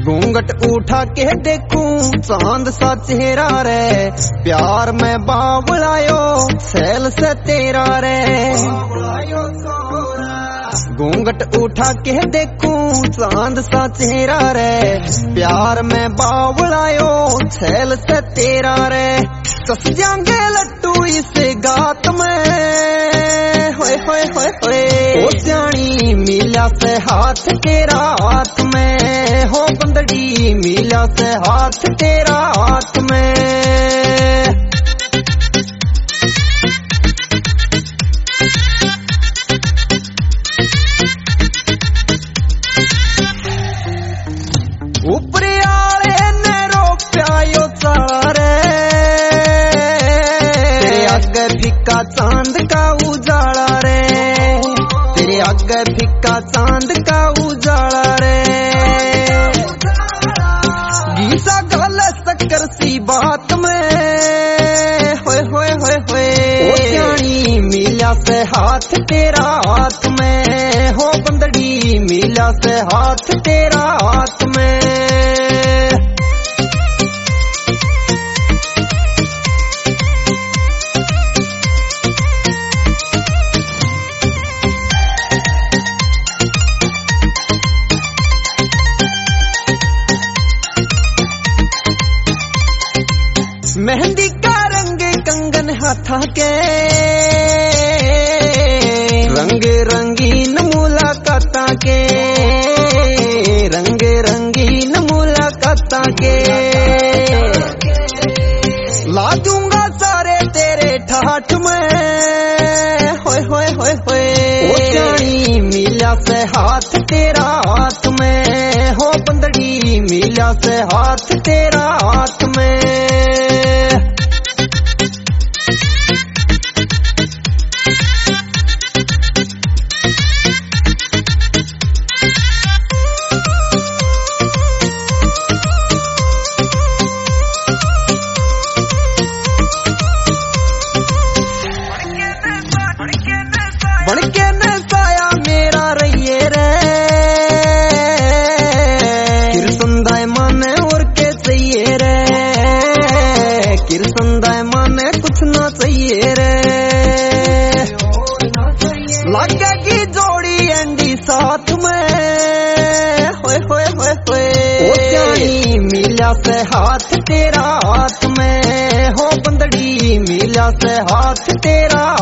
घूंघट उठा के देखूं चांद सा चेहरा रे, प्यार में बावलायो सैल से तेरा रे। घूंघट उठा के देखूं चांद सा चेहरा रे, प्यार में बावलायो सैल से तेरा रे। कस जाएंगे लट्टू इस गात में, होए होए होए होए। ओ जानी मिला से हाथ तेरा हाथ में, हो बंदड़ी मिला से हाथ तेरा हाथ में। ऊपर आले ने रोप्यायो चारे, तेरे आगे फिक्का चांद का उजाला रे, तेरे आगे फिक्का चांद का उजाला रे। गीसा गल शक्कर सी बात में, होए होए होए होए। ओ जानी मिला से हाथ तेरा हाथ में, हो बंदड़ी मिला से हाथ तेरा हाथ में। मेहंदी का रंग कंगन हाथा के, रंग रंगीन मुलाकाता के, रंग रंगीन मुलाकाता के। ला दूंगा सारे तेरे ठाठ में, होए होए होए होए। ओ जानी मिला से हाथ तेरा हाथ में, हो बंदड़ी मिला से हाथ तेरा हाथ में। बढ़के न साया मेरा रहिए रे, किरसंदाय माने और के चाहिए रे, किरसंदाय माने कुछ ना चाहिए रे। लगेगी जोड़ी एंडी साथ में, होए होए होए होए। ओ जानी मिला से हाथ तेरा हाथ में, हो बंदड़ी मिला से हाथ तेरा